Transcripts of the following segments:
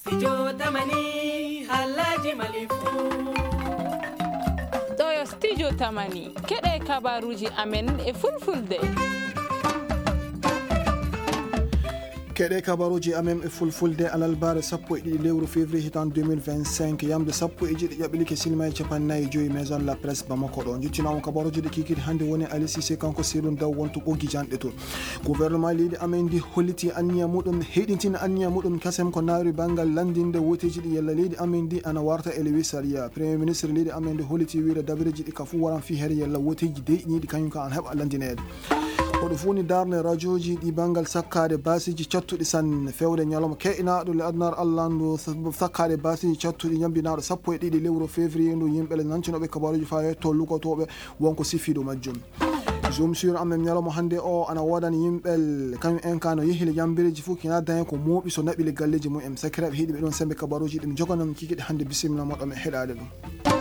Studio Tamani Halaji Malifu. Ɗo studio Tamani keɗe kabaruji amen e fulfulde. keɗe kabaruji amen e fulfulde alalbare sappo e ɗiɗi lewru février hitan 2025 yamde sappo e jeeɗi ƴaɓɓilike silma e capannayyi joyi maison la presse bamako ɗo juttinama kabaruji ɗi kikiɗi hannde woni Ali Cissé kanko sirlum daw wonto ɓoggi janɗe to gouvernement leydi amen ndi holliti anniya muɗum heɗintina anniya muɗum kasem ko naari banggal landinde woteji ɗi yalla leydi amen ndi ana warta e lewi saria premier ministre leydi amen ndi holliti wiide dabiriji ɗi ka fu waran fi here yalla woteji deyɗiniɗi kañum ka an heɓa landinede oɗo funi darne radioji ɗi banggal sakkade basiji cattuɗi sanne fewde ñalawma ke'inaɗo le adnar allandu sakkade basiji cattuɗi ñambinaɗo sappo e ɗiɗi lewru février ndu yimɓele nancinoɓe kabaruji fa hetto lugotoɓe wonko sifiɗo majjum zoom sur amen ñalawma hannde o ana wodani yimɓel kañum en ka no yehile yambireji fuu kina daña ko mooɓi so naɓile galleji mumen sakiraɓe hiɗiɓe ɗon sembe kabaruji ɗum joganam kikiɗe hannde bisimilla moɗon heɗade ɗum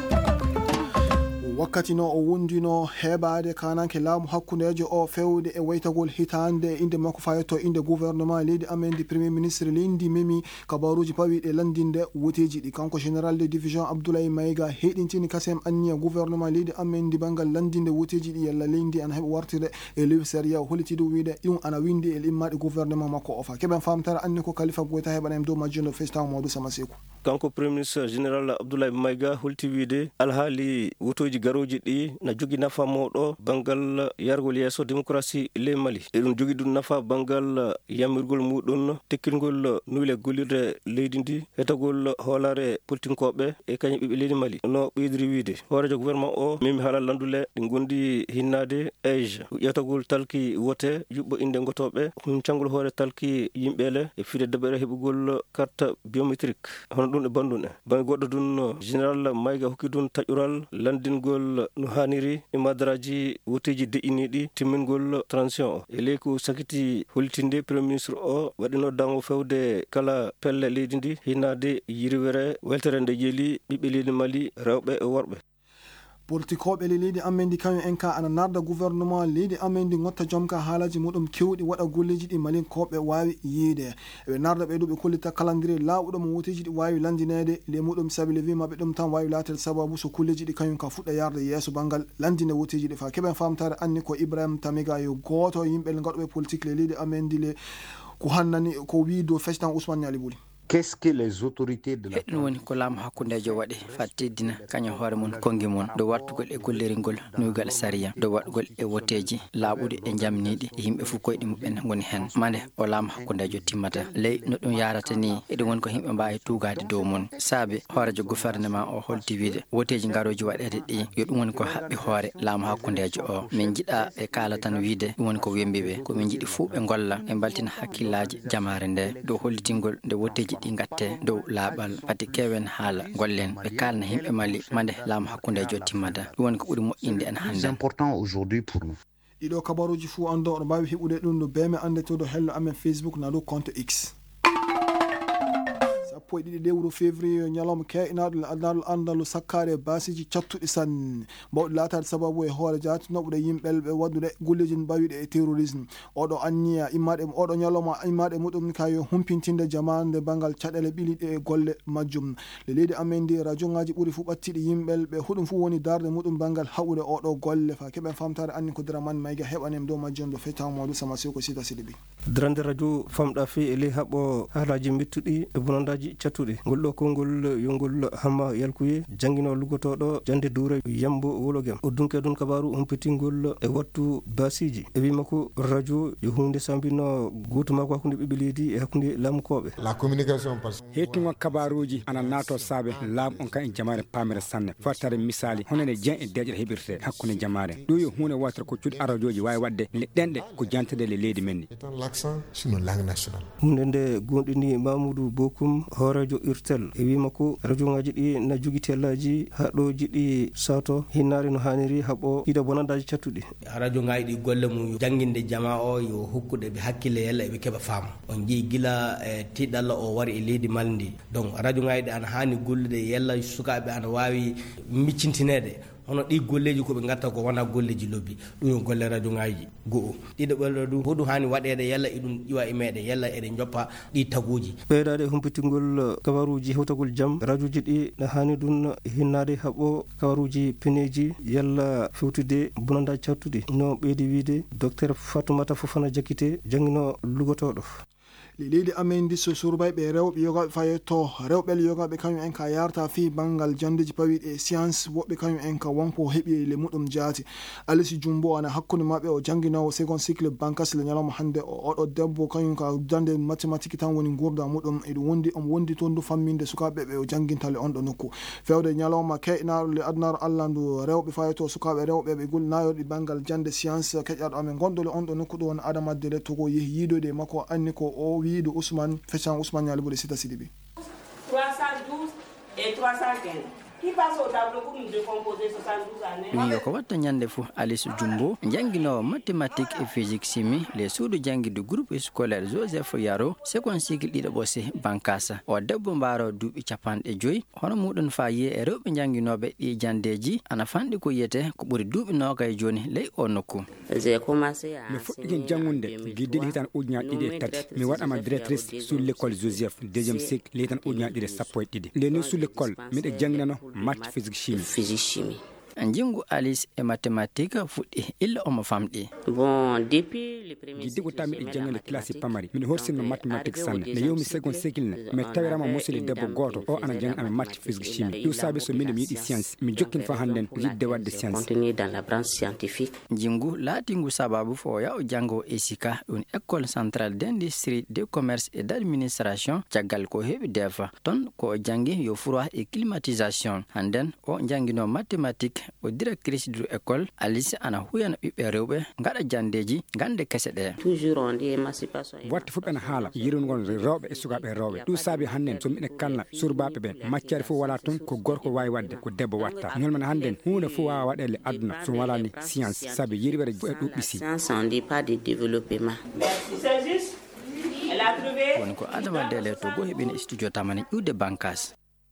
wakkati no o wundino heɓade kananke laamu hakkudejo o fewde e waytagol hitande inde makko fayetto inde gouvernement leydi amen di premier ministre leydi memi kabaruji pawiɗe landinde woteji ɗi kanko général de division Abdoulaye Mayiga heɗintini kasem anniya gouvernement leydi amen di banggal landinde woteji ɗi yalla leydi ana heɓa wartire e lewi saria holliti ɗum wiide ɗum ana windi e immaɗe gouvernement makko o fa keɓen famtara anni ko Khalifa Goita heɓanem dow majjuno festan Modou Sama Sekou kanko premier ministre général Abdoulaye Mayiga holti wiide alhaali wotoji garoji ɗi na jogui nafa mawɗo banggal yargol yesso démocratie ley Mali e ɗum jogui ɗum nafa banggal yamirgol muɗum tekkingol nuyle gollirde leydi ndi hetagol hoolare politinkoɓe e kañum ɓiɓɓe leydi Mali no ɓeydiri wiide hoorejo gouvernement o memi haala landule ɗi gondi hinnade age ƴewtagol talki wote yuɓɓo inde gotoɓe cangol hoore talki yimɓele e fiide deɓere heɓugol carte biométrique hono ɗum e bandun e bange goɗɗo ɗum général Mayiga hokki ɗum taƴural landingol no haniri e madaraji woteji deƴƴiniɗi timmingol transition o e ley ko sakiti hollitinde premier ministre o waɗino dango fewde kala pelle leydi ndi hinnade yiriwere weltere nde jeeli ɓiɓɓe leydi Mali rewɓe e worɓe politikoɓe leydi amen ndi kañum en ka ana narda gouvernement leydi amen ndi gotta joom ka haalaji muɗum kewɗi waɗa golleji ɗi malinkoɓe wawi yiide ɓe narda ɓe ɗo ɓe kollita calendrier lawɗo mo woteji ɗi wawi landinede le muɗum saabi le wimaɓe ɗum tan wawi latel sababu so kulleji ɗi kañum ka fuɗɗa yarde yesso banggal landinde woteji ɗi fa keɓen famtare anni ko Ibrahima Tamiga yo goto yimɓe gaɗoɓe politique le leydi amen ndi le ko hannani ko wi dow festan Ousmane Niali Bouli qu'est-ce que les autorités de la ɗum woni ko laamu hakkundejo waɗi fatteddina kañum hoore mum kongi mum dow wartugol e golleringol nuygal saria dow waɗgol e woteji laaɓuɗi e jamniɗi yimɓe fof koyɗi muɓen goni hen mande o laamu hakkundejo timmata ley no ɗum yarata ni eɗum woni ko yimɓe mbawi tugade dow mum saabi hoorejo gouvernement o holti wiide woteji garoji waɗede ɗi yo ɗum woni ko haɓɓi hoore laamu hakkundejo o min jiiɗa ɓe kaala tan wiide ɗum woni ko wembiɓe komin jiiɗi fuu ɓe golla ɓe baltina hakkillaji jamare nde dow hollitingol nde woteji ɗi gatte dow laaɓal pati kewen haala gollen ɓe kalna himɓe Mali mande laamu hakkundejo timmata ɗum woni ko ɓuuri moƴƴinde en hannde important aujourd'hui pour nous ɗiɗo kabaruji fuu ando oɗo mbawi heɓude ɗum no beme ande to do hello amen Facebook na dow compte X sappo e ɗiɗi lewru février ñalawma ke'inaɗo adnaɗo andalu sakkade basiji cattuɗi sanne mbawɗi latade sababu e hoore jatinoɓuɗe yimɓel ɓe waddude golleji mbawiɗe e terrorisme oɗo anniya immade oɗo ñalawma immade muɗum kayo humpintinde jamande banggal caɗele ɓiliɗe e golle majjum le leydi amen ndi radio ngaji ɓuuri fu ɓattiɗi yimɓel ɓe huɗum fu woni darde muɗum banggal haɓude oɗo golle fa keɓen famtare anni ko Dramane Mayiga heɓanem dow majjum do feta Modou Sama Sekou Sita Sidibi drande radio famɗa fe e ley haɓɓo haalaji mettuɗi e bonandaji cattuɗe ngol ɗo konngol yongol hamma yalkuye jangguino lugotoɗo jande duure yambo wologem o dunke ɗum kabaru humpetingol e wattu basiji e wima ko radio yo hunde sambino goto mako hakkude ɓiɓɓe leydi e hakkude laamukoɓe la communication hettugo kabaruji ana nato saabe laamu on ka en jamare pamere sanne fortare misali honene Dieng e deƴƴere heɓirte hakkude jamare ɗo yo hunde watra ko cuuɗi radioji wawi wadde leɗɗenɗe ko jantede le leydi men ni l'accent sur nos langues nationales hunde nde gonɗini Mamoudou Bokoum hoorejo urtel e wima ko radio ngaji ɗi na jogui tellaji haɗoji ɗi sato hinnari no hanniri haɓo ida bonandaji cattuɗi radio ngaji ɗi golle mum jangguinde jama o yo hokkude ɓe hakkille yalla eɓe keeɓa faama on jeeyi gila e tiɗalla o wari e leydi Mali ndi donc radio ngaji ɗi ana hanni gollude yalla sukaɓe ana wawi miccintinede hono ɗi golleji koɓe gatta ko wona golleji lobbi ɗum yo golle radio ngaji go'o ɗiɗoɓel ɗum hoɗum hani waɗede yalla eɗum ƴiwa e meɗen yalla eɗen joppa ɗi taguji ɓeydade humpitingol kabaruji hewtagol jaam radioji ɗi ne hani ɗum hinnade haɓo kabaruji peneji yalla fewtude bonanda cattude no ɓeydi wiide docteur Fatoumata Fofana Jakite jangino lugotoɗo leydi amen di so surbayɓe rewɓe yogaɓe fayetto rewɓel yogaɓe kañum en ka yarta fi banggal jandeji pawiɗe science woɓɓe kañum en ka wonko heeɓi le muɗum jaati Alice Jumbo ana hakkude mabɓe o jangguinowo second cycle bankas le ñalawma hande oɗo debbo kañum ka jande mathématique tan woni gurda muɗum eɗum wondi omo wondi toon du famminde sukaɓeɓe o jangguintale on ɗo nokku fewde ñalawma keƴnaɗo le adnaro allah ndu rewɓe fayetto sukaɓe rewɓeɓe gulnayoɗi banggal jande science keƴaɗo amen gonɗole on ɗo nokku ɗo won Adama Dele Togo yeehi yiidoyde makko anni ko o wiido Ousmane Fessan Ousmane Yalibo de Sita Sidibi 312 et 315 qui passe au tableau pour nous décomposer 72 années. ɗum yo ko watta ñande fo Alice Jumbo jangguinowo mathématique et physique chimie les suudu jangguide groupe scolaire Joseph Yaro second cycle ɗiɗo ɓose bankasa o debbo mbaro duuɓi 50 hono muɗum fa yiye e rewɓe jangguinoɓe ɗi jandeji ana fanɗi ko yiyete ko ɓuuri duuɓi nogay joni ley o nokku mi fuɗɗiken jangunde guiddiɗi hitan ujunaje ɗiɗi e tati mi waɗama directrice sur l'école Joseph deuxième cycle le hitan ujunaje ɗiɗi sappo e ɗiɗi ndeni sur l'école miɗe jangginano maths physique chimie jingu Alice e mathématique fuɗɗi illa omo famɗi bon depuis le premier giddi ko tami e jangale classe pamari min horsinno mathématique sanne ne yewmi second cycle ne mi tawirama musili debbo goto o ana jangana maths physique chimie ɗum saabi so min mi yiɗi science mi jokkin fa handen yidde wadde science dans la branche scientifique jingu laatingu sababu fo yaw jango esika ɗum école centrale d'industrie de commerce et d'administration caggal ko heeɓi defa ton ko jangi yo froid et climatisation handen o jangino mathématique o directrice du école Alice ana huyana ɓiɓɓe rewɓe gaɗa jandeji gande kese ɗe toujours on dit émancipation watti fof ɓena haala yirnugol rewɓe e sukaɓe rewɓe ɗum saabi hannden so miɗen kalna surbaɓe ɓen maccare fof wala toon ko gorko wawi wadde ko debbo watta ñolmen hannden hunde fof wawa waɗele aduna so walani science saabi yirwere e ɗuɓɓisi science on dit pas de développement woni ko Adama Dele Togo heɓino studio tamani ƴiwde bankas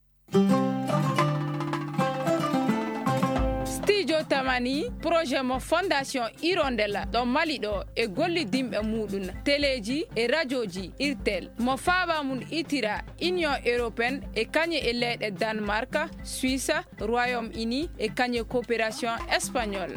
tamani projet mo fondation Hirondella ɗo Mali ɗo e gollidimɓe muɗum téléji e radioji irtel mo faaba mum itira union européenne e kañe e leyɗe Danemark Suisse Royaume-Uni e kañe coopération espagnole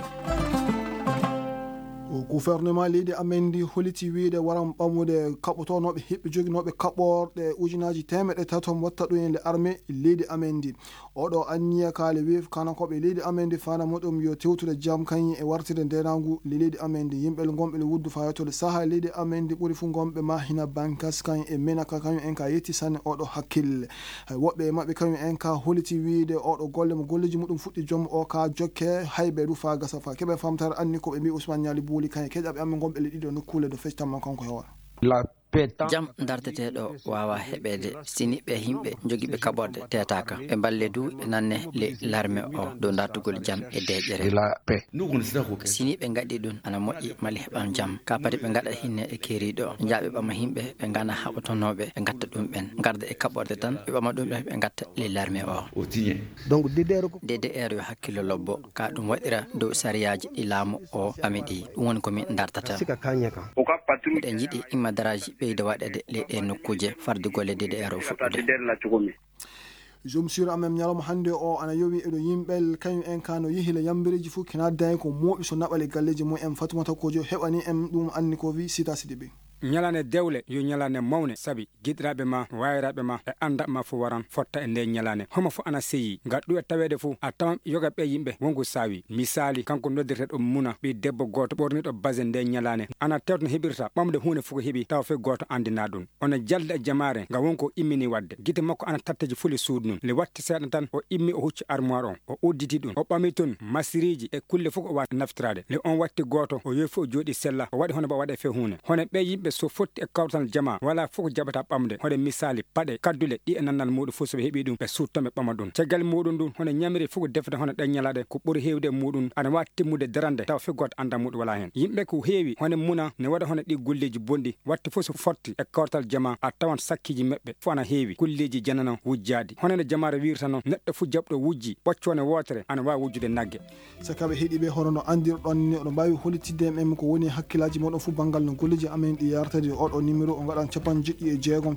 gouvernement leydi amen ndi holiti wiide waran ɓamude kaɓotonoɓe heɓɓe joguinoɓe kaɓorɗe ujunaji 300 watta ɗum e nde armée leydi amen ndi oɗo anniya kaale weef kanankoɓe leydi amen ndi fana muɗum yo tewtude jaam kañum e wartide ndenagu leydi amen ndi yimɓel gonɓe wuddu fayatode saaha leydi amen ndi ɓuuri fu gonɓe mahina bankas kañum e menaka kañum en ka yetti sanne oɗo hakkille woɓɓe e mabɓe kañum en ka holiti wiide oɗo golle mo golleji muɗum fuɗɗi joom o ka jokke hayɓe ɗu fa gasa fa keɓe famtare anni koɓe mbi Ousmane Niali Bouli kañum keƴaɓe amen gonɓe le ɗiɗo nokkule do fectanma kanko hewara jam darteteɗo wawa heɓede sini ɓe himɓe joguiɓe kaɓorde tetaka ɓe balle du ɓe nanne le l'armée o dow dartugol jam e deƴƴere sini ɓe gaɗi ɗum ana moƴƴi mali heɓam jam ka padi ɓe gaɗa hinne e keeriɗo jaaɓe ɓama himɓe ɓe gana haɓotonoɓe ɓe gatta ɗum ɓen garda e kaɓorde tan ɓe ɓama ɗum ɓe gatta le l'armée o donc DDR yo hakkilo lobbo ka ɗum waɗira dow sariyaji ɗi laamu o ɓami ɗi ɗum woni komin dartata eɗen jiiɗi immadaraji ɓeyde waɗede leyɗe nokkuje farde golle DDR o fuɗɗude jom sur amem ñalawma hande o ana yowi eɗo yimɓel kañum en kano yihile yambireji fuu kena dayi ko mooɓi so naɓale galleji mumen Fatoumata Kojo heɓani en ɗum anni ko wi Sita Sidibe ñalane dewle yo ñalane mawne sabi giɗiraɓe ma wayiraɓe ma e andaɓe ma fo waran fotta e nde ñalane homo fo ana seyi gaɗɗu e tawede fo a tawan yoga ɓe yimɓe wonko sawi misali kanko noddirteɗo muna ɓi debbo goto ɓorniɗo base nde ñalane ana tewto no heɓirta ɓamde hunde fo ko heeɓi tawa fe goto andina ɗum ona jalda e jamare nga wonko immini wadde guite makko ana tatteji fuli suudu num le watti seeɗa tan o immi o hucci armoire on o udditi ɗum o ɓami toon masiriji e kulle fof o wawi naftirade le on watti goto o yofi o jooɗi sella o waɗi hono ba waɗe fe hunde hono ɓe yimɓe yimɓe so fotti e kawtal jama wala fof jaɓata ɓamde hoɗe misali paɗe kaddule ɗi e nannal muɗum fof soɓe heeɓi ɗum ɓe suttoɓe ɓama ɗum caggal muɗum ɗum hono ñamiri fof defde hono ɗaññalaɗe ko ɓuuri heewde e muɗum aɗa wawi timmude darande taw fi goto anda muɗum wala hen yimɓe ko heewi hono muna ne waɗa hono ɗi golleji bonɗi watte fof so fotti e kawtal jama a tawan sakkiji meɓɓe fof ana heewi golleji janano wujjadi honone jamare wirta noon neɗɗo fof jaɓɗo wujji ɓoccone wotere ana wawi wujjude nagge sakaɓe heeɗiɓe hono no andirɗon ni oɗo mbawi holitidde em ko woni hakkillaji moɗon fof banggal no golleji amen ɗi yartade oɗo numéro o gaɗan 76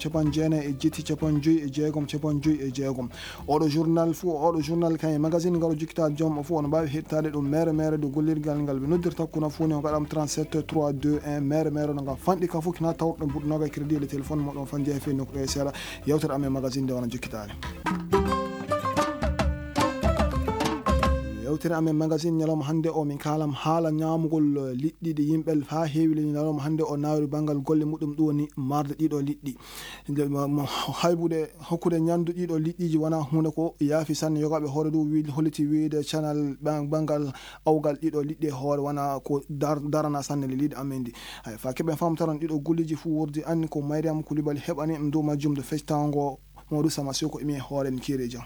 59 56 oɗo journal fou oɗo journal kay magazine ngal jukkita joom o fof ono mbawi hettade ɗum mere do gollirgal ngal ɓe noddirta kuna foni o gaɗam 37 321 mere no ngam fanɗi ka fof kina tawɗo mbuɗnoga crédit le téléphone moɗon fandi e fe nokku ɗe seeɗa yewtere amen magazine nde wona jukkitade yewtere amen magazine ñalawma hannde o min kalam haala ñamugol liɗɗi ɗi yimɓe ha heewi le ñalawma hannde o nawri banggal golle muɗum ɗum woni marde ɗiɗo liɗɗi haybude hokkude ñandu ɗiɗo liɗɗiji wona hunde ko yaafi sanne yogaɓe hoore ɗum holliti wiide channel banggal awgal ɗiɗo liɗɗi e hoore wona ko darana sanne le liɗi amen ndi hay fa keɓen famtaron ɗiɗo gulliji fuu wurdi anni ko Mariam Koulibaly heɓani ɗum dow majjum de fectango Modou Sama Soko imi hoore mi kiire jam.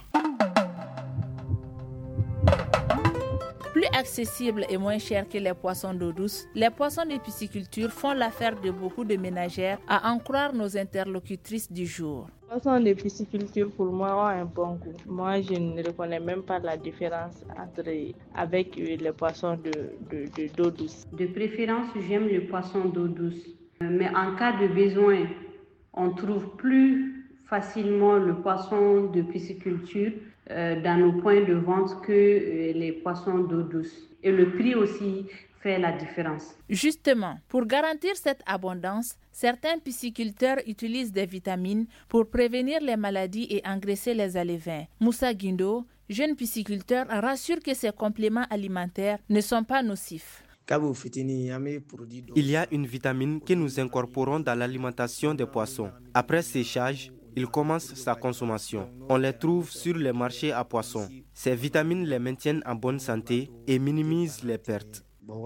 Plus accessibles et moins chers que les poissons d'eau douce, les poissons de pisciculture font l'affaire de beaucoup de ménagères, à en croire nos interlocutrices du jour. Les poissons de pisciculture pour moi ont un bon goût. Moi, je ne reconnais même pas la différence avec les poissons d'eau douce. De préférence, j'aime les poissons d'eau douce. Mais en cas de besoin, on trouve plus facilement le poisson de pisciculture dans nos points de vente que les poissons d'eau douce. Et le prix aussi fait la différence. Justement, pour garantir cette abondance, certains pisciculteurs utilisent des vitamines pour prévenir les maladies et engraisser les alevins. Moussa Guindo, jeune pisciculteur, rassure que ces compléments alimentaires ne sont pas nocifs. Il y a une vitamine que nous incorporons dans l'alimentation des poissons. Après séchage, ils commencent sa consommation. On les trouve sur les marchés à poissons. Ces vitamines les maintiennent en bonne santé et minimisent les pertes.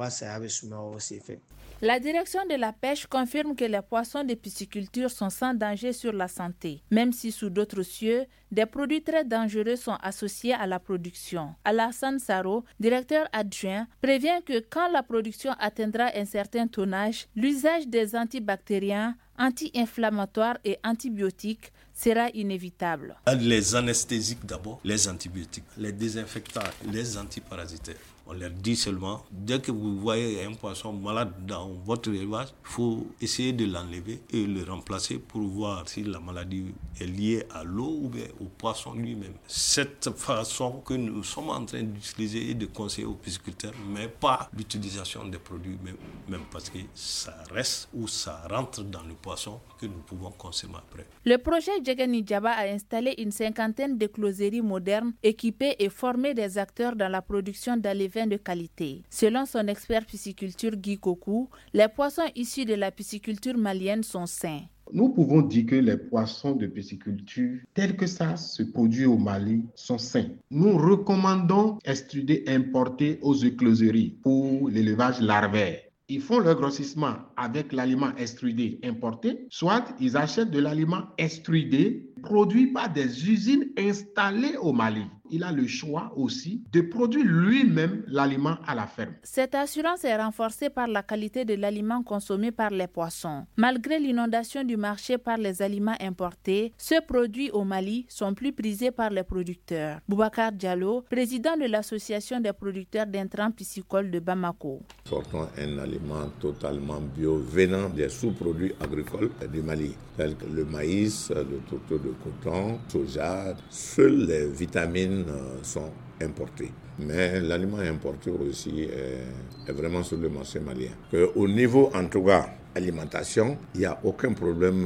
La direction de la pêche confirme que les poissons de pisciculture sont sans danger sur la santé, même si sous d'autres cieux, des produits très dangereux sont associés à la production. Alassane Saro, directeur adjoint, prévient que quand la production atteindra un certain tonnage, l'usage des antibactériens, anti-inflammatoires et antibiotiques sera inévitable. Les anesthésiques d'abord, les antibiotiques, les désinfectants, les antiparasitaires. On leur dit seulement, dès que vous voyez un poisson malade dans votre élevage, il faut essayer de l'enlever et le remplacer pour voir si la maladie est liée à l'eau ou bien au poisson lui-même. Cette façon que nous sommes en train d'utiliser et de conseiller aux pisciculteurs, mais pas l'utilisation des produits même parce que ça reste ou ça rentre dans le poisson que nous pouvons consommer après. Le projet Djegani Djaba a installé une 50aine de closeries modernes équipées et formées des acteurs dans la production d'alevins de qualité. Selon son expert pisciculture Guy Kokou, les poissons issus de la pisciculture malienne sont sains. Nous pouvons dire que les poissons de pisciculture, tels que ça se produit au Mali, sont sains. Nous recommandons extrudés importés aux écloseries pour l'élevage larvaire. Ils font leur grossissement avec l'aliment extrudé importé, soit ils achètent de l'aliment extrudé produit par des usines installées au Mali. Il a le choix aussi de produire lui-même l'aliment à la ferme. Cette assurance est renforcée par la qualité de l'aliment consommé par les poissons. Malgré l'inondation du marché par les aliments importés, ceux produits au Mali sont plus prisés par les producteurs. Boubacar Diallo, président de l'association des producteurs d'intrants piscicoles de Bamako. Sortons un aliment totalement bio venant des sous-produits agricoles du Mali, tels que le maïs, le tourteau de coton, soja. Seules les vitamines sont importés. Mais l'aliment importé aussi est vraiment sur le marché malien. Au niveau, en tout cas, alimentation, il n'y a aucun problème.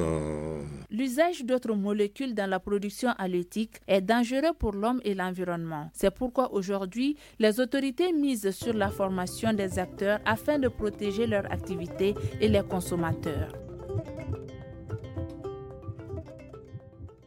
L'usage d'autres molécules dans la production halieutique est dangereux pour l'homme et l'environnement. C'est pourquoi aujourd'hui, les autorités misent sur la formation des acteurs afin de protéger leur activité et les consommateurs.